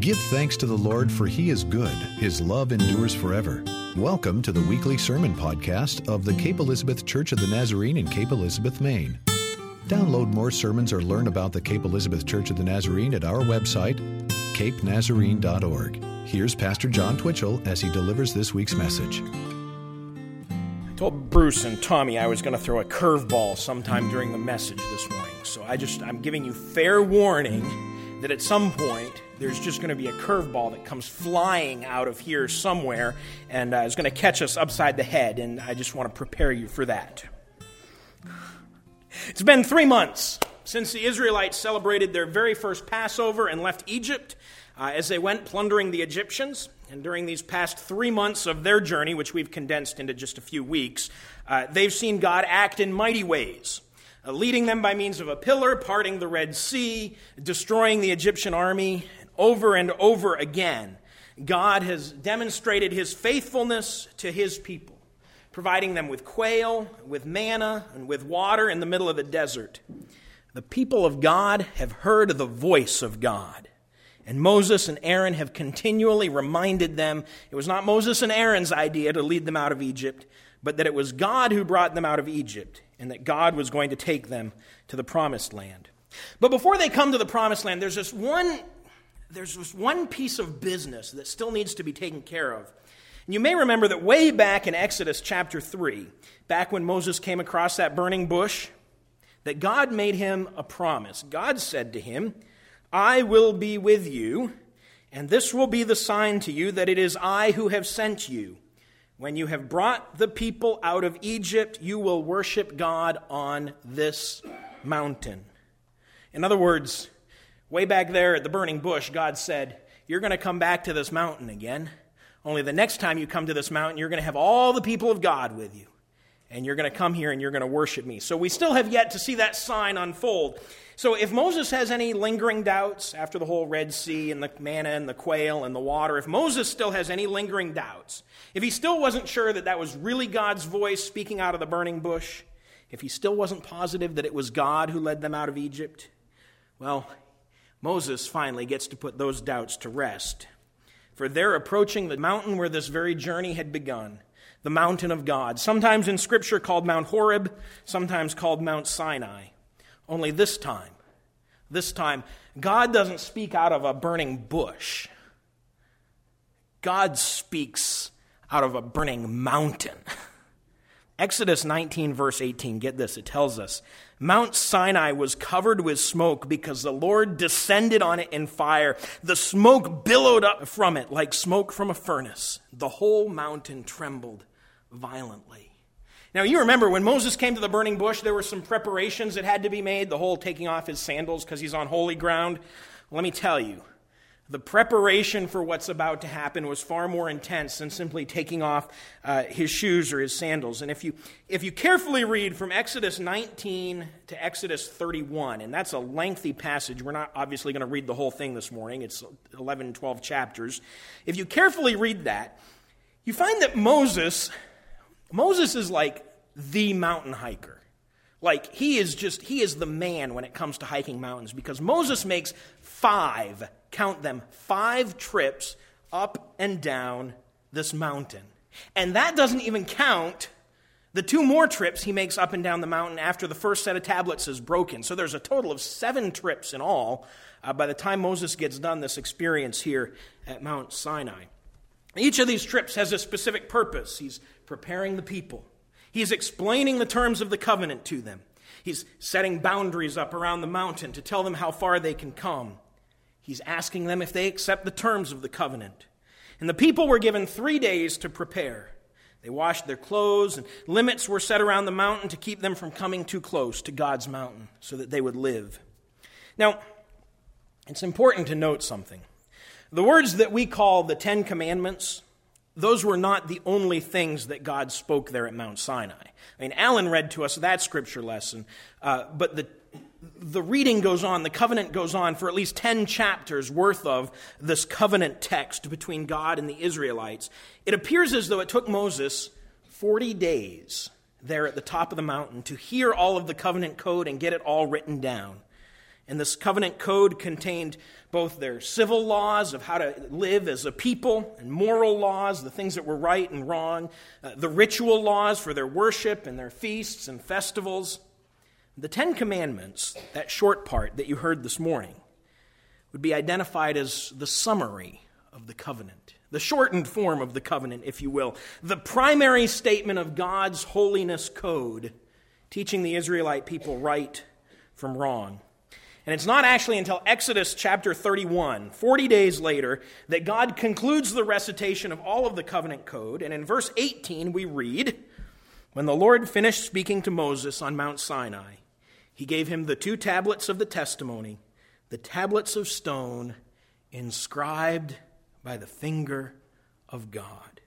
Give thanks to the Lord, for He is good. His love endures forever. Welcome to the weekly sermon podcast of the Cape Elizabeth Church of the Nazarene in Cape Elizabeth, Maine. Download more sermons or learn about the Cape Elizabeth Church of the Nazarene at our website, capenazarene.org. Here's Pastor John Twitchell as he delivers this week's message. I told Bruce and Tommy I was going to throw a curveball sometime during the message this morning. So I'm giving you fair warning that at some point there's just going to be a curveball that comes flying out of here somewhere and is going to catch us upside the head, and I just want to prepare you for that. It's been 3 months since the Israelites celebrated their very first Passover and left Egypt as they went plundering the Egyptians. And during these past 3 months of their journey, which we've condensed into just a few weeks, they've seen God act in mighty ways, leading them by means of a pillar, parting the Red Sea, destroying the Egyptian army. Over and over again, God has demonstrated His faithfulness to His people, providing them with quail, with manna, and with water in the middle of the desert. The people of God have heard the voice of God, and Moses and Aaron have continually reminded them it was not Moses and Aaron's idea to lead them out of Egypt, but that it was God who brought them out of Egypt, and that God was going to take them to the Promised Land. But before they come to the Promised Land, there's this one piece of business that still needs to be taken care of. And you may remember that way back in Exodus chapter 3, back when Moses came across that burning bush, that God made him a promise. God said to him, "I will be with you, and this will be the sign to you that it is I who have sent you. When you have brought the people out of Egypt, you will worship God on this mountain." In other words, way back there at the burning bush, God said, "You're going to come back to this mountain again. Only the next time you come to this mountain, you're going to have all the people of God with you. And you're going to come here and you're going to worship me." So we still have yet to see that sign unfold. So if Moses has any lingering doubts after the whole Red Sea and the manna and the quail and the water, if Moses still has any lingering doubts, if he still wasn't sure that that was really God's voice speaking out of the burning bush, if he still wasn't positive that it was God who led them out of Egypt, well, Moses finally gets to put those doubts to rest. For they're approaching the mountain where this very journey had begun, the mountain of God, sometimes in Scripture called Mount Horeb, sometimes called Mount Sinai. Only this time, God doesn't speak out of a burning bush. God speaks out of a burning mountain. Exodus 19, verse 18, get this, it tells us, "Mount Sinai was covered with smoke because the Lord descended on it in fire. The smoke billowed up from it like smoke from a furnace. The whole mountain trembled violently." Now, you remember when Moses came to the burning bush, there were some preparations that had to be made, the whole taking off his sandals because he's on holy ground. Let me tell you, the preparation for what's about to happen was far more intense than simply taking off his shoes or his sandals. And if you carefully read from Exodus 19 to Exodus 31, and that's a lengthy passage, we're not obviously going to read the whole thing this morning, it's 11, 12 chapters. If you carefully read that, you find that Moses is like the mountain hiker. Like, he is the man when it comes to hiking mountains, because Moses makes 5 trips up and down this mountain. And that doesn't even count the 2 more trips he makes up and down the mountain after the first set of tablets is broken. So there's a total of 7 trips in all by the time Moses gets done this experience here at Mount Sinai. Each of these trips has a specific purpose. He's preparing the people. He's explaining the terms of the covenant to them. He's setting boundaries up around the mountain to tell them how far they can come. He's asking them if they accept the terms of the covenant. And the people were given 3 days to prepare. They washed their clothes, and limits were set around the mountain to keep them from coming too close to God's mountain so that they would live. Now, it's important to note something. The words that we call the 10 Commandments, those were not the only things that God spoke there at Mount Sinai. I mean, Alan read to us that scripture lesson, but the reading goes on, the covenant goes on for at least 10 chapters worth of this covenant text between God and the Israelites. It appears as though it took Moses 40 days there at the top of the mountain to hear all of the covenant code and get it all written down. And this covenant code contained both their civil laws of how to live as a people and moral laws, the things that were right and wrong, the ritual laws for their worship and their feasts and festivals. The Ten Commandments, that short part that you heard this morning, would be identified as the summary of the covenant, the shortened form of the covenant, if you will, the primary statement of God's holiness code, teaching the Israelite people right from wrong. And it's not actually until Exodus chapter 31, 40 days later, that God concludes the recitation of all of the covenant code. And in verse 18 we read, "When the Lord finished speaking to Moses on Mount Sinai, he gave him the 2 tablets of the testimony, the tablets of stone inscribed by the finger of God."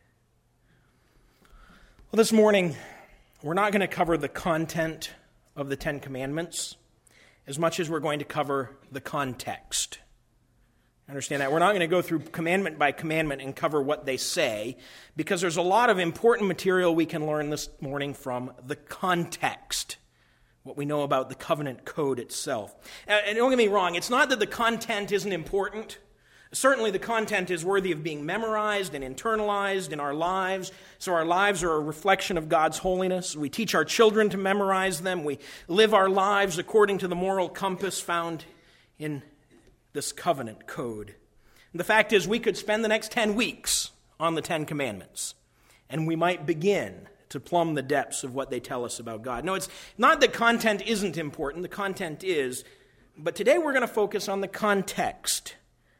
Well, this morning, we're not going to cover the content of the Ten Commandments as much as we're going to cover the context. Understand that? We're not going to go through commandment by commandment and cover what they say, because there's a lot of important material we can learn this morning from the context, what we know about the covenant code itself. And don't get me wrong, it's not that the content isn't important. Certainly the content is worthy of being memorized and internalized in our lives, so our lives are a reflection of God's holiness. We teach our children to memorize them. We live our lives according to the moral compass found in this covenant code. And the fact is, we could spend the next 10 weeks on the 10 Commandments, and we might begin to plumb the depths of what they tell us about God. No, it's not that content isn't important. The content is. But today we're going to focus on the context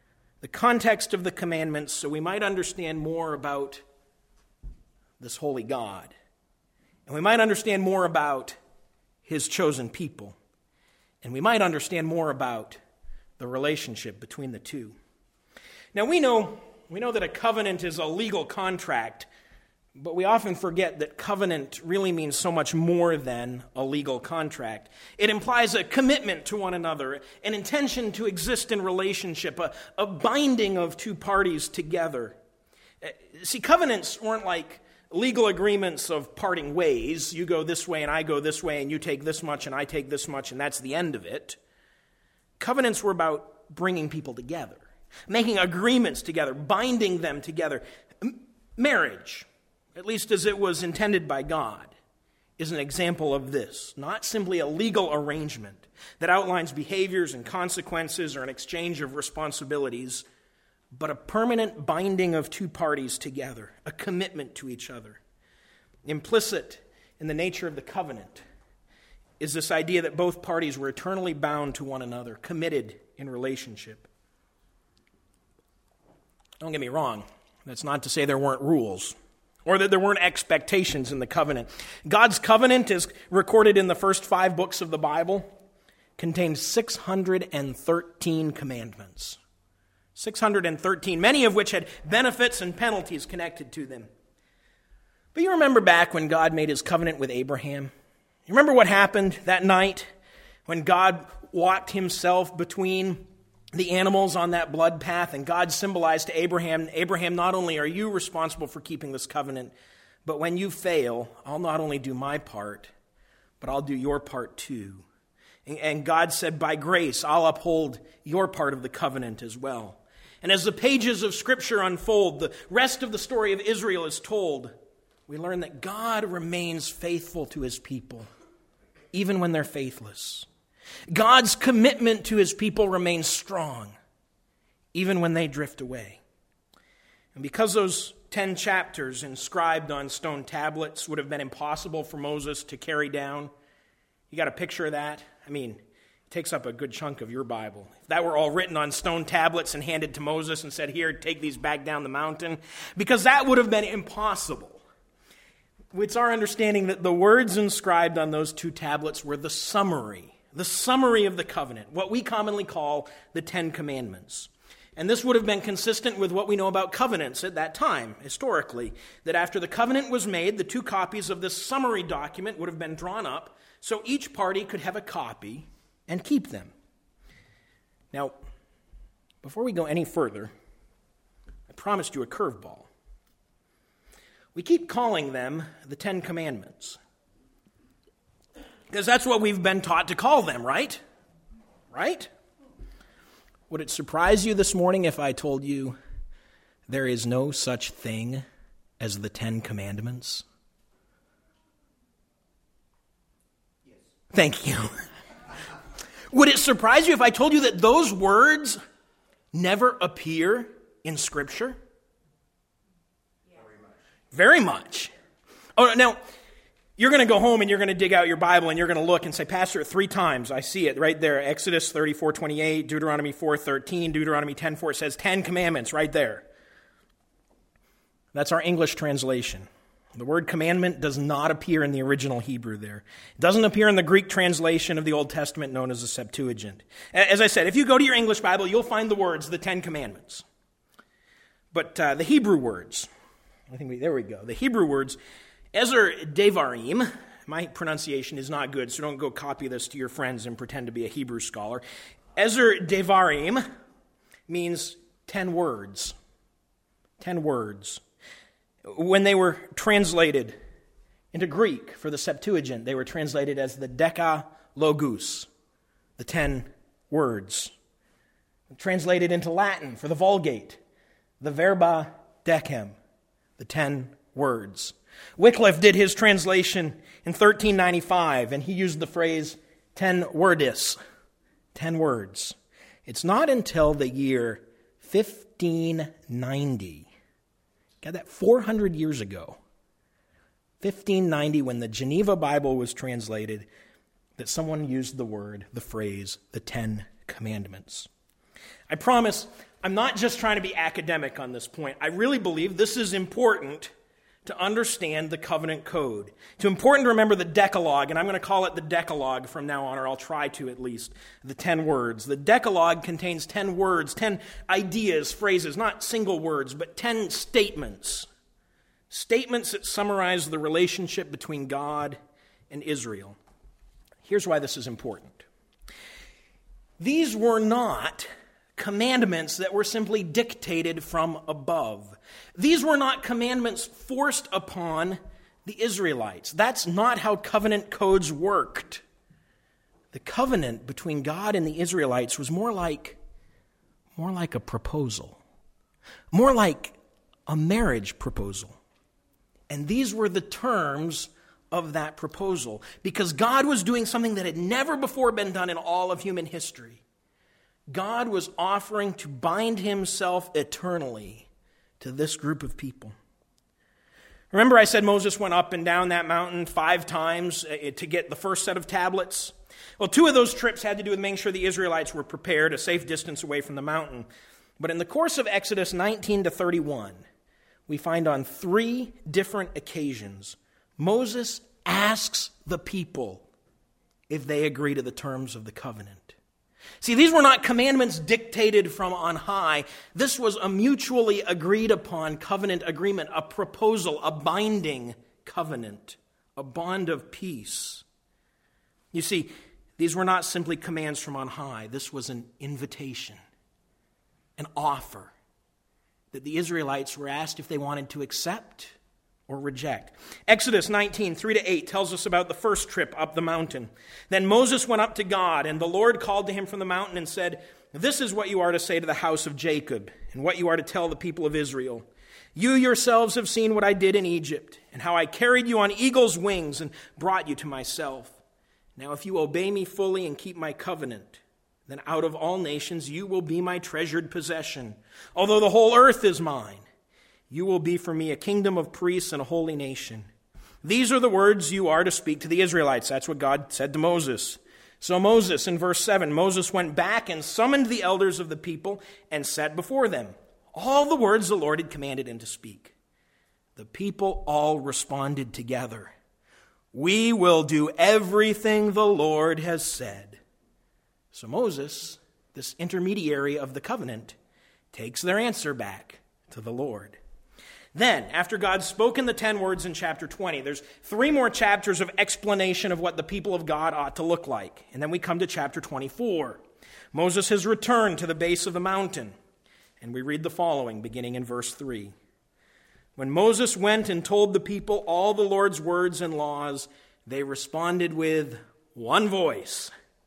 of the commandments, so we might understand more about this holy God. And we might understand more about his chosen people. And we might understand more about the relationship between the two. Now we know that a covenant is a legal contract, but we often forget that covenant really means so much more than a legal contract. It implies a commitment to one another, an intention to exist in relationship, a binding of 2 parties together. See, covenants weren't like legal agreements of parting ways. You go this way and I go this way, and you take this much and I take this much, and that's the end of it. Covenants were about bringing people together, making agreements together, binding them together. Marriage, at least as it was intended by God, is an example of this. Not simply a legal arrangement that outlines behaviors and consequences or an exchange of responsibilities, but a permanent binding of 2 parties together, a commitment to each other. Implicit in the nature of the covenant is this idea that both parties were eternally bound to one another, committed in relationship. Don't get me wrong, that's not to say there weren't rules, or that there weren't expectations in the covenant. God's covenant, is recorded in the first 5 books of the Bible, contains 613 commandments. 613, many of which had benefits and penalties connected to them. But you remember back when God made his covenant with Abraham? You remember what happened that night when God walked himself between the animals on that blood path, and God symbolized to Abraham, not only are you responsible for keeping this covenant, but when you fail, I'll not only do my part, but I'll do your part too. And God said, by grace, I'll uphold your part of the covenant as well. And as the pages of Scripture unfold, the rest of the story of Israel is told, we learn that God remains faithful to his people, even when they're faithless. God's commitment to his people remains strong, even when they drift away. And because those 10 chapters inscribed on stone tablets would have been impossible for Moses to carry down, you got a picture of that? I mean, it takes up a good chunk of your Bible. If that were all written on stone tablets and handed to Moses and said, here, take these back down the mountain, because that would have been impossible. It's our understanding that the words inscribed on those 2 tablets were the summary of the covenant, what we commonly call the 10 Commandments. And this would have been consistent with what we know about covenants at that time, historically, that after the covenant was made, the 2 copies of this summary document would have been drawn up so each party could have a copy and keep them. Now, before we go any further, I promised you a curveball. We keep calling them the 10 Commandments, because that's what we've been taught to call them, right? right? Would it surprise you this morning if I told you there is no such thing as the Ten Commandments? Yes. Thank you. Would it surprise you if I told you that those words never appear in Scripture? Very much. Oh, now, you're going to go home and you're going to dig out your Bible and you're going to look and say, Pastor, 3 times, I see it right there. Exodus 34:28, Deuteronomy 4:13, Deuteronomy 10:4, it says 10 commandments right there. That's our English translation. The word commandment does not appear in the original Hebrew there. It doesn't appear in the Greek translation of the Old Testament known as the Septuagint. As I said, if you go to your English Bible, you'll find the words, the 10 commandments. But the Hebrew words, there we go. The Hebrew words, Ezer Devarim, my pronunciation is not good, so don't go copy this to your friends and pretend to be a Hebrew scholar. Ezer Devarim means 10 words. 10 words. When they were translated into Greek for the Septuagint, they were translated as the Decalogus, the 10 words. Translated into Latin for the Vulgate, the Verba Decem, the 10 words. Wycliffe did his translation in 1395, and he used the phrase 10 wordis, 10 words. It's not until the year 1590, got that 400 years ago, 1590, when the Geneva Bible was translated, that someone used the phrase, the 10 Commandments. I promise, I'm not just trying to be academic on this point. I really believe this is important to understand the covenant code. It's important to remember the Decalogue, and I'm going to call it the Decalogue from now on, or I'll try to at least, the 10 words. The Decalogue contains 10 words, 10 ideas, phrases, not single words, but 10 statements. Statements that summarize the relationship between God and Israel. Here's why this is important. These were not commandments that were simply dictated from above. These were not commandments forced upon the Israelites. That's not how covenant codes worked. The covenant between God and the Israelites was more like a proposal, more like a marriage proposal. And these were the terms of that proposal, because God was doing something that had never before been done in all of human history. God was offering to bind himself eternally to this group of people. Remember I said Moses went up and down that mountain 5 times to get the first set of tablets? Well, 2 of those trips had to do with making sure the Israelites were prepared a safe distance away from the mountain. But in the course of Exodus 19 to 31, we find on 3 different occasions, Moses asks the people if they agree to the terms of the covenant. See, these were not commandments dictated from on high. This was a mutually agreed upon covenant agreement, a proposal, a binding covenant, a bond of peace. You see, these were not simply commands from on high. This was an invitation, an offer that the Israelites were asked if they wanted to accept or reject. Exodus 19, 3-8 tells us about the first trip up the mountain. Then Moses went up to God, and the Lord called to him from the mountain and said, "This is what you are to say to the house of Jacob, and what you are to tell the people of Israel. You yourselves have seen what I did in Egypt, and how I carried you on eagle's wings and brought you to myself. Now if you obey me fully and keep my covenant, then out of all nations you will be my treasured possession. Although the whole earth is mine, you will be for me a kingdom of priests and a holy nation. These are the words you are to speak to the Israelites." That's what God said to Moses. So Moses, in verse 7, Moses went back and summoned the elders of the people and set before them all the words the Lord had commanded him to speak. The people all responded together, "We will do everything the Lord has said." So Moses, this intermediary of the covenant, takes their answer back to the Lord. Then, after God's spoken the 10 words in chapter 20, there's 3 more chapters of explanation of what the people of God ought to look like. And then we come to chapter 24. Moses has returned to the base of the mountain. And we read the following, beginning in verse 3. When Moses went and told the people all the Lord's words and laws, they responded with one voice,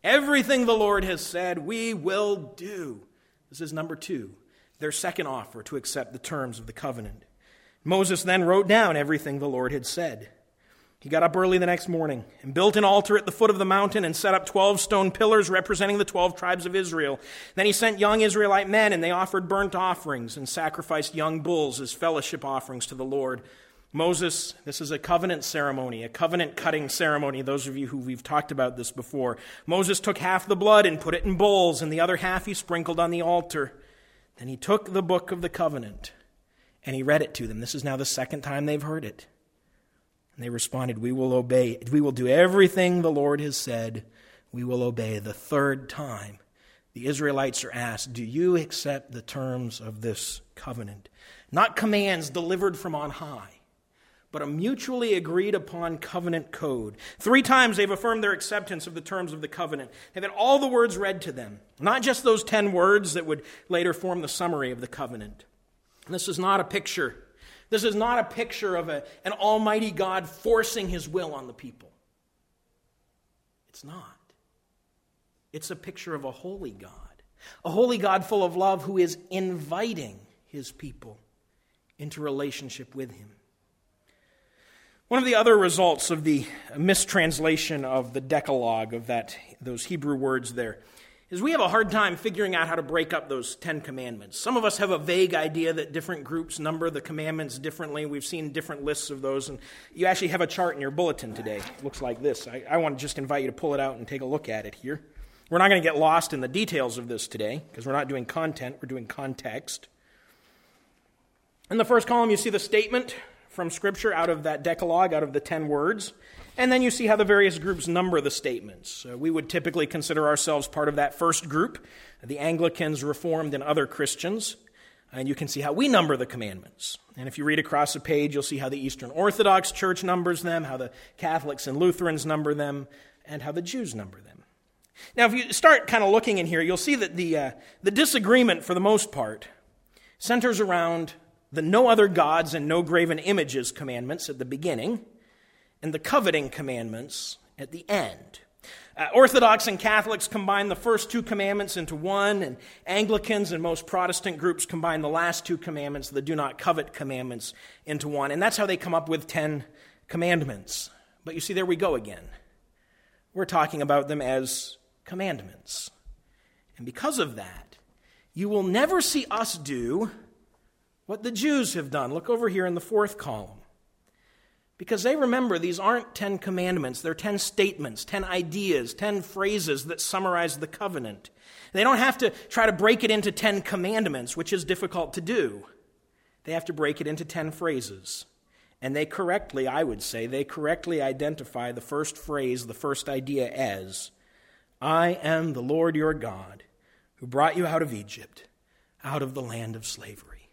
Everything the Lord has said, we will do. This is number 2, their second offer to accept the terms of the covenant. Moses then wrote down everything the Lord had said. He got up early the next morning and built an altar at the foot of the mountain and set up 12 stone pillars representing the 12 tribes of Israel. Then he sent young Israelite men, and they offered burnt offerings and sacrificed young bulls as fellowship offerings to the Lord. Moses, this is a covenant ceremony, a covenant cutting ceremony. Those of you who we've talked about this before. Moses took half the blood and put it in bowls, and the other half he sprinkled on the altar. Then he took the book of the covenant and he read it to them. This is now the second time they've heard it. And they responded, we will obey. We will do everything the Lord has said. We will obey. The third time, the Israelites are asked, do you accept the terms of this covenant? Not commands delivered from on high, but a mutually agreed upon covenant code. 3 times they've affirmed their acceptance of the terms of the covenant. They've had all the words read to them, not just those 10 words that would later form the summary of the covenant. This is not a picture. This is not a picture of an almighty God forcing his will on the people. It's not. It's a picture of a holy God full of love who is inviting his people into relationship with him. One of the other results of the mistranslation of the Decalogue, of those Hebrew words there, is we have a hard time figuring out how to break up those 10 commandments. Some of us have a vague idea that different groups number the commandments differently. We've seen different lists of those, and you actually have a chart in your bulletin today. It looks like this. I want to just invite you to pull it out and take a look at it here. We're not going to get lost in the details of this today, because we're not doing content, we're doing context. In the first column, you see the statement from Scripture out of that Decalogue, out of the 10 words. And then you see how the various groups number the statements. We would typically consider ourselves part of that first group, the Anglicans, Reformed, and other Christians. And you can see how we number the commandments. And if you read across the page, you'll see how the Eastern Orthodox Church numbers them, how the Catholics and Lutherans number them, and how the Jews number them. Now, if you start kind of looking in here, you'll see that the disagreement, for the most part, centers around the no other gods and no graven images commandments at the beginning, and the coveting commandments at the end. Orthodox and Catholics combine the first 2 commandments into one, and Anglicans and most Protestant groups combine the last 2 commandments, the do not covet commandments, into one. And that's how they come up with 10 commandments. But you see, there we go again. We're talking about them as commandments. And because of that, you will never see us do what the Jews have done. Look over here in the 4th column. Because they remember these aren't 10 commandments, they're 10 statements, 10 ideas, 10 phrases that summarize the covenant. They don't have to try to break it into 10 commandments, which is difficult to do. They have to break it into 10 phrases. And they correctly, I would say, identify the first phrase, the first idea as, I am the Lord your God, who brought you out of Egypt, out of the land of slavery.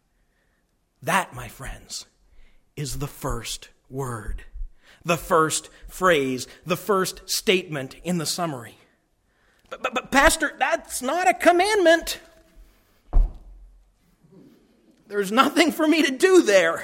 That, my friends, is the first word, the first phrase, the first statement in the summary. But Pastor, that's not a commandment. There's nothing for me to do there.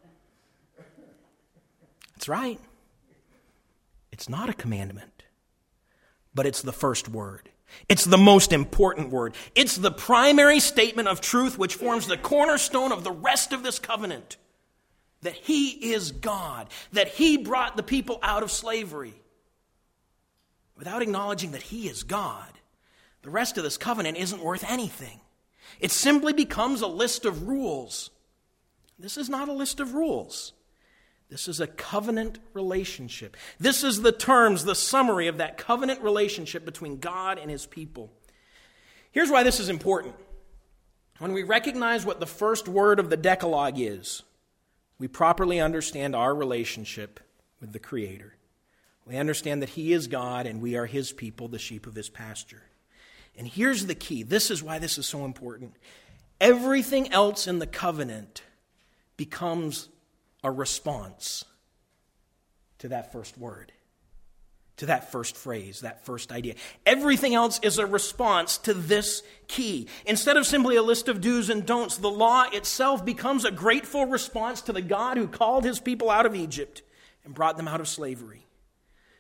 That's right. It's not a commandment, but it's the first word. It's the most important word. It's the primary statement of truth which forms the cornerstone of the rest of this covenant. That he is God, that he brought the people out of slavery. Without acknowledging that he is God, the rest of this covenant isn't worth anything. It simply becomes a list of rules. This is not a list of rules. This is a covenant relationship. This is the terms, the summary of that covenant relationship between God and his people. Here's why this is important. When we recognize what the first word of the Decalogue is, we properly understand our relationship with the Creator. We understand that he is God and we are his people, the sheep of his pasture. And here's the key. This is why this is so important. Everything else in the covenant becomes a response to that first word, to that first phrase, that first idea. Everything else is a response to this key. Instead of simply a list of do's and don'ts, the law itself becomes a grateful response to the God who called his people out of Egypt and brought them out of slavery.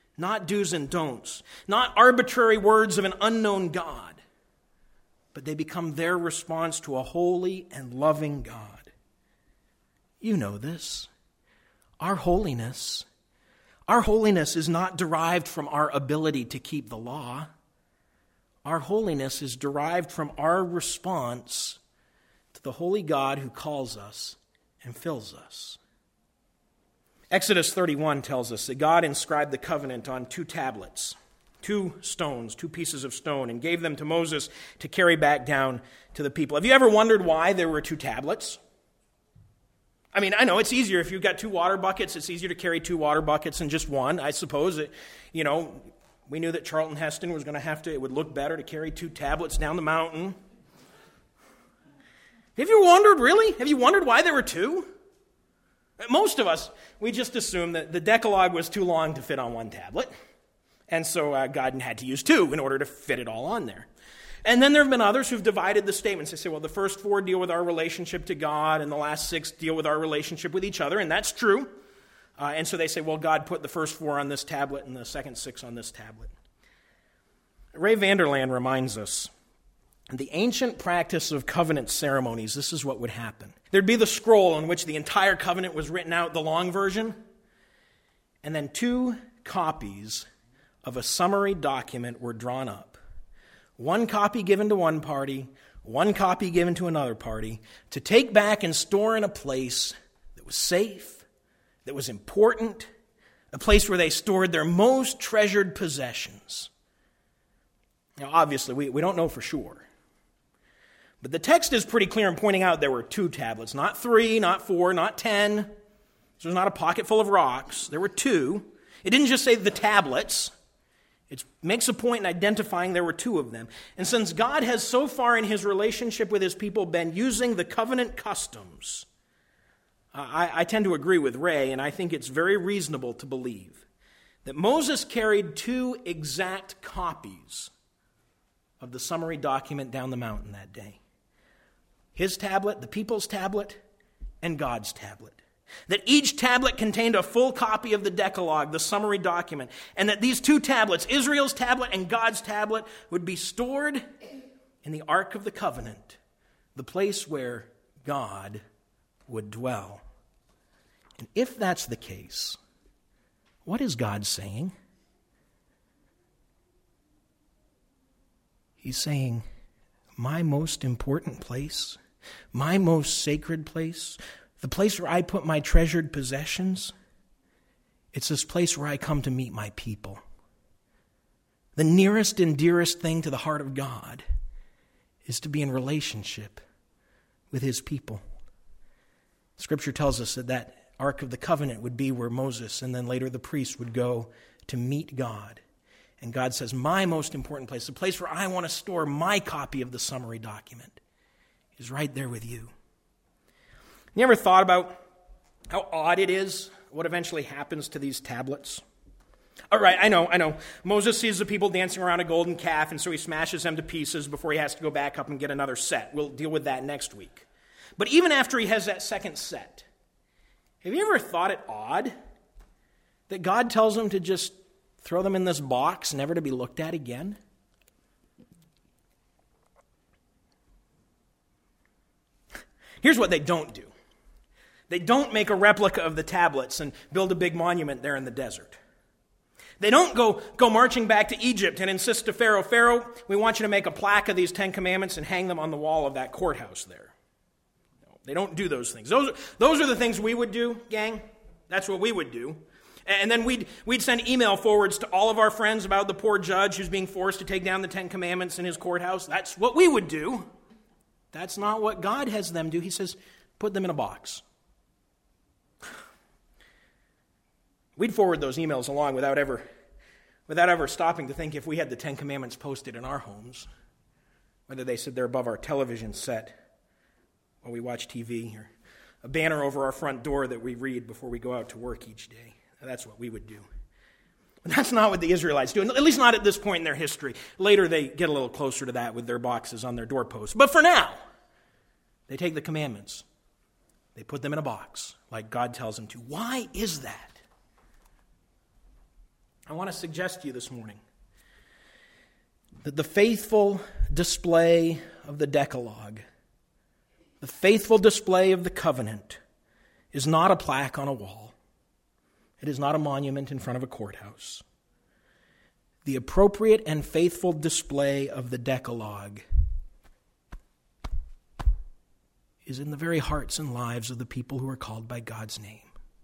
not do's and don'ts, not arbitrary words of an unknown God, but they become their response to a holy and loving God. You know this. Our holiness is not derived from our ability to keep the law. Our holiness is derived from our response to the holy God who calls us and fills us. Exodus 31 tells us that God inscribed the covenant on 2 tablets, 2 stones, 2 pieces of stone, and gave them to Moses to carry back down to the people. Have you ever wondered why there were 2 tablets? I mean, I know it's easier if you've got 2 water buckets. It's easier to carry 2 water buckets than just one. I suppose we knew that Charlton Heston was going to it would look better to carry 2 tablets down the mountain. Have you wondered, really? Have you wondered why there were 2? Most of us, we just assume that the Decalogue was too long to fit on 1 tablet. And so God had to use 2 in order to fit it all on there. And then there have been others who've divided the statements. They say, well, the first 4 deal with our relationship to God, and the last 6 deal with our relationship with each other, and that's true. And so they say, well, God put the first 4 on this tablet and the second 6 on this tablet. Ray Vander Laan reminds us, in the ancient practice of covenant ceremonies, this is what would happen. There'd be the scroll on which the entire covenant was written out, the long version, and then 2 copies of a summary document were drawn up. 1 copy given to one party, 1 copy given to another party, to take back and store in a place that was safe, that was important, a place where they stored their most treasured possessions. Now, obviously, we don't know for sure. But the text is pretty clear in pointing out there were 2 tablets, not 3, not 4, not 10. This was not a pocket full of rocks. There were 2. It didn't just say the tablets. It makes a point in identifying there were 2 of them. And since God has so far in his relationship with his people been using the covenant customs, I tend to agree with Ray, and I think it's very reasonable to believe that Moses carried 2 exact copies of the summary document down the mountain that day. His tablet, the people's tablet, and God's tablet. That each tablet contained a full copy of the Decalogue, the summary document, and that these 2 tablets, Israel's tablet and God's tablet, would be stored in the Ark of the Covenant, the place where God would dwell. And if that's the case, what is God saying? He's saying, my most important place, my most sacred place, the place where I put my treasured possessions, it's this place where I come to meet my people. The nearest and dearest thing to the heart of God is to be in relationship with his people. Scripture tells us that Ark of the Covenant would be where Moses and then later the priests would go to meet God. And God says, my most important place, the place where I want to store my copy of the summary document, is right there with you. You ever thought about how odd it is what eventually happens to these tablets? All right, I know. Moses sees the people dancing around a golden calf, and so he smashes them to pieces before he has to go back up and get another set. We'll deal with that next week. But even after he has that second set, have you ever thought it odd that God tells him to just throw them in this box, never to be looked at again? Here's what they don't do. They don't make a replica of the tablets and build a big monument there in the desert. They don't go marching back to Egypt and insist to Pharaoh, Pharaoh, we want you to make a plaque of these 10 commandments and hang them on the wall of that courthouse there. No, they don't do those things. Those are the things we would do, gang. That's what we would do. And then we'd send email forwards to all of our friends about the poor judge who's being forced to take down the 10 commandments in his courthouse. That's what we would do. That's not what God has them do. He says, put them in a box. We'd forward those emails along without ever stopping to think if we had the 10 Commandments posted in our homes, whether they sit there above our television set while we watch TV, or a banner over our front door that we read before we go out to work each day. That's what we would do. But that's not what the Israelites do, at least not at this point in their history. Later they get a little closer to that with their boxes on their doorposts. But for now, they take the commandments. They put them in a box, like God tells them to. Why is that? I want to suggest to you this morning that the faithful display of the Decalogue, the faithful display of the covenant, is not a plaque on a wall. It is not a monument in front of a courthouse. The appropriate and faithful display of the Decalogue is in the very hearts and lives of the people who are called by God's name.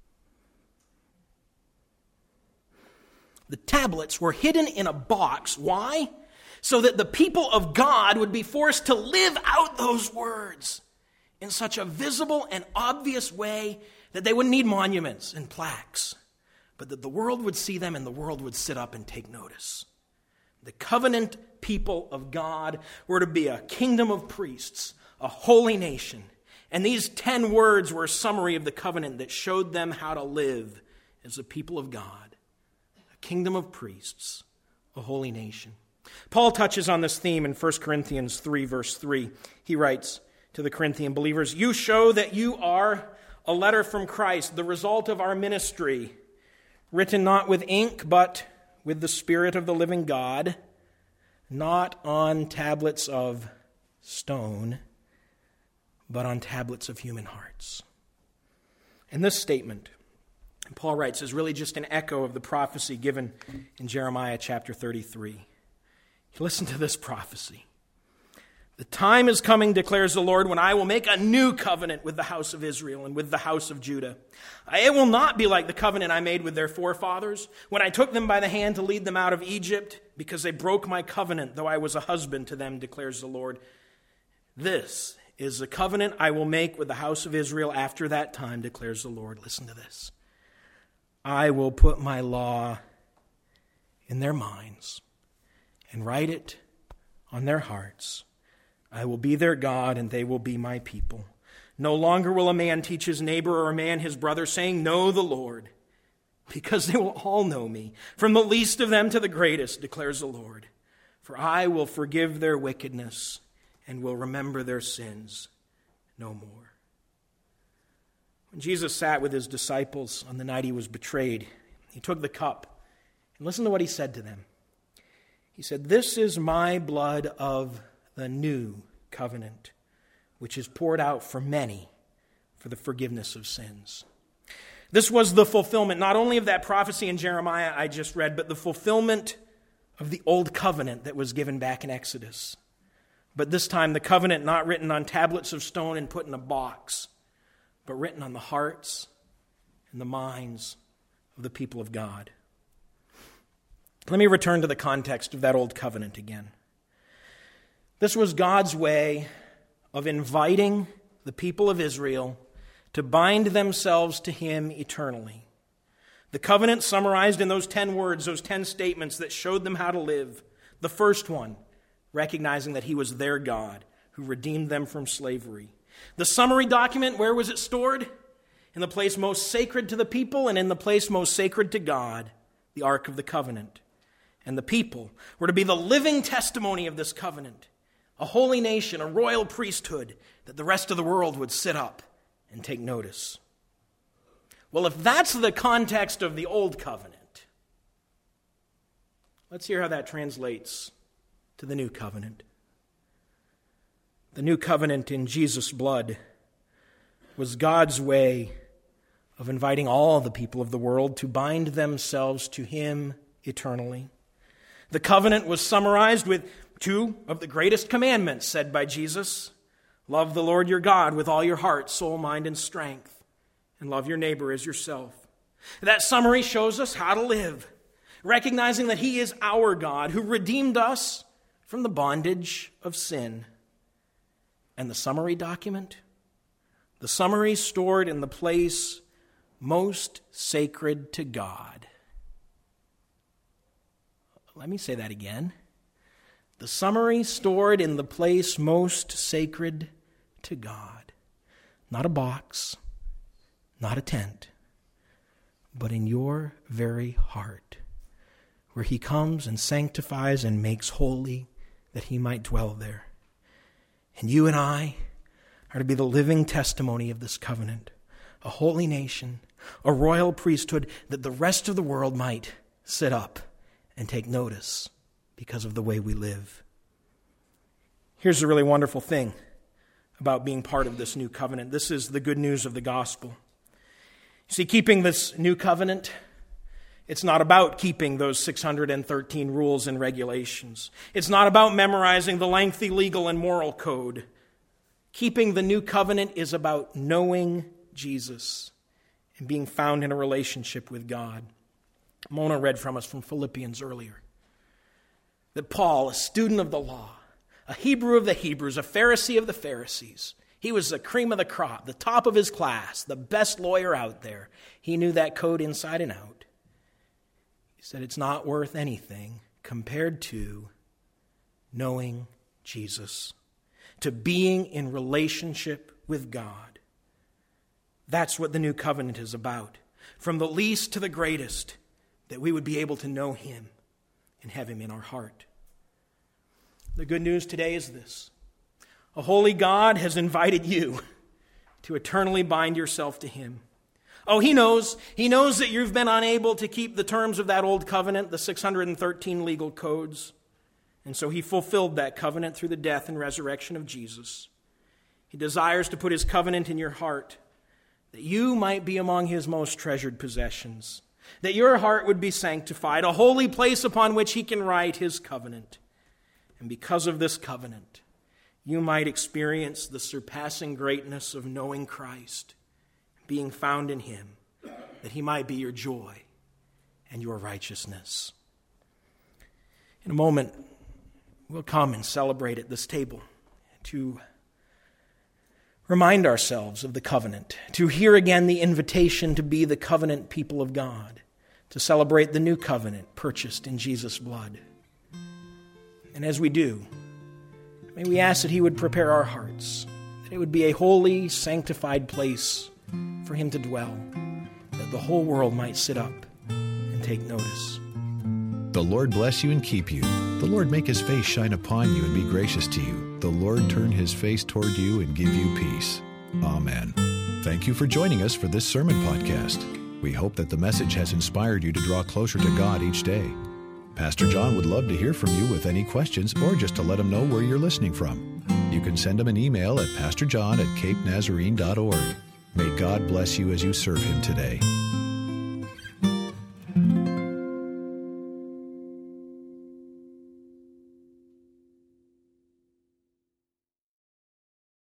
The tablets were hidden in a box. Why? So that the people of God would be forced to live out those words in such a visible and obvious way that they wouldn't need monuments and plaques, but that the world would see them and the world would sit up and take notice. The covenant people of God were to be a kingdom of priests, a holy nation. And these 10 words were a summary of the covenant that showed them how to live as a people of God, a kingdom of priests, a holy nation. Paul touches on this theme in 1 Corinthians 3, verse 3. He writes to the Corinthian believers, "You show that you are a letter from Christ, the result of our ministry, written not with ink, but with the Spirit of the living God, not on tablets of stone, but on tablets of human hearts." And this statement, Paul writes, is really just an echo of the prophecy given in Jeremiah chapter 33. Listen to this prophecy. "The time is coming, declares the Lord, when I will make a new covenant with the house of Israel and with the house of Judah. It will not be like the covenant I made with their forefathers when I took them by the hand to lead them out of Egypt, because they broke my covenant, though I was a husband to them, declares the Lord. This is the covenant I will make with the house of Israel after that time, declares the Lord." Listen to this. "I will put my law in their minds and write it on their hearts. I will be their God, and they will be my people. No longer will a man teach his neighbor or a man his brother, saying, 'Know the Lord,' because they will all know me, from the least of them to the greatest, declares the Lord. For I will forgive their wickedness and will remember their sins no more." When Jesus sat with his disciples on the night he was betrayed, he took the cup. And listen to what he said to them. He said, "This is my blood of the new covenant, which is poured out for many for the forgiveness of sins." This was the fulfillment not only of that prophecy in Jeremiah I just read, but the fulfillment of the old covenant that was given back in Exodus. But this time the covenant not written on tablets of stone and put in a box, but written on the hearts and the minds of the people of God. Let me return to the context of that old covenant again. This was God's way of inviting the people of Israel to bind themselves to Him eternally. The covenant summarized in those 10 words, those 10 statements that showed them how to live. The first one, recognizing that He was their God who redeemed them from slavery. The summary document, where was it stored? In the place most sacred to the people and in the place most sacred to God, the Ark of the Covenant. And the people were to be the living testimony of this covenant, a holy nation, a royal priesthood, that the rest of the world would sit up and take notice. Well, if that's the context of the old covenant, let's hear how that translates to the new covenant. The new covenant in Jesus' blood was God's way of inviting all the people of the world to bind themselves to Him eternally. The covenant was summarized with 2 of the greatest commandments said by Jesus. Love the Lord your God with all your heart, soul, mind, and strength, and love your neighbor as yourself. That summary shows us how to live, recognizing that He is our God who redeemed us from the bondage of sin. And the summary document? The summary stored in the place most sacred to God. Let me say that again. The summary stored in the place most sacred to God. Not a box, not a tent, but in your very heart, where He comes and sanctifies and makes holy that He might dwell there. And you and I are to be the living testimony of this covenant, a holy nation, a royal priesthood, that the rest of the world might sit up and take notice because of the way we live. Here's the really wonderful thing about being part of this new covenant. This is the good news of the gospel. You see, keeping this new covenant, it's not about keeping those 613 rules and regulations. It's not about memorizing the lengthy legal and moral code. Keeping the new covenant is about knowing Jesus and being found in a relationship with God. Mona read from us from Philippians earlier that Paul, a student of the law, a Hebrew of the Hebrews, a Pharisee of the Pharisees, he was the cream of the crop, the top of his class, the best lawyer out there. He knew that code inside and out. He said it's not worth anything compared to knowing Jesus, to being in relationship with God. That's what the new covenant is about. From the least to the greatest, that we would be able to know him and have him in our heart. The good news today is this. A holy God has invited you to eternally bind yourself to him. Oh, he knows that you've been unable to keep the terms of that old covenant, the 613 legal codes. And so he fulfilled that covenant through the death and resurrection of Jesus. He desires to put his covenant in your heart, that you might be among his most treasured possessions, that your heart would be sanctified, a holy place upon which he can write his covenant. And because of this covenant, you might experience the surpassing greatness of knowing Christ, being found in him, that he might be your joy and your righteousness. In a moment, we'll come and celebrate at this table to remind ourselves of the covenant, to hear again the invitation to be the covenant people of God, to celebrate the new covenant purchased in Jesus' blood. And as we do, may we ask that he would prepare our hearts, that it would be a holy, sanctified place for him to dwell, that the whole world might sit up and take notice. The Lord bless you and keep you. The Lord make his face shine upon you and be gracious to you. The Lord turn his face toward you and give you peace. Amen. Thank you for joining us for this sermon podcast. We hope that the message has inspired you to draw closer to God each day. Pastor John would love to hear from you with any questions or just to let him know where you're listening from. You can send him an email at pastorjohn@capenazarene.org. May God bless you as you serve him today.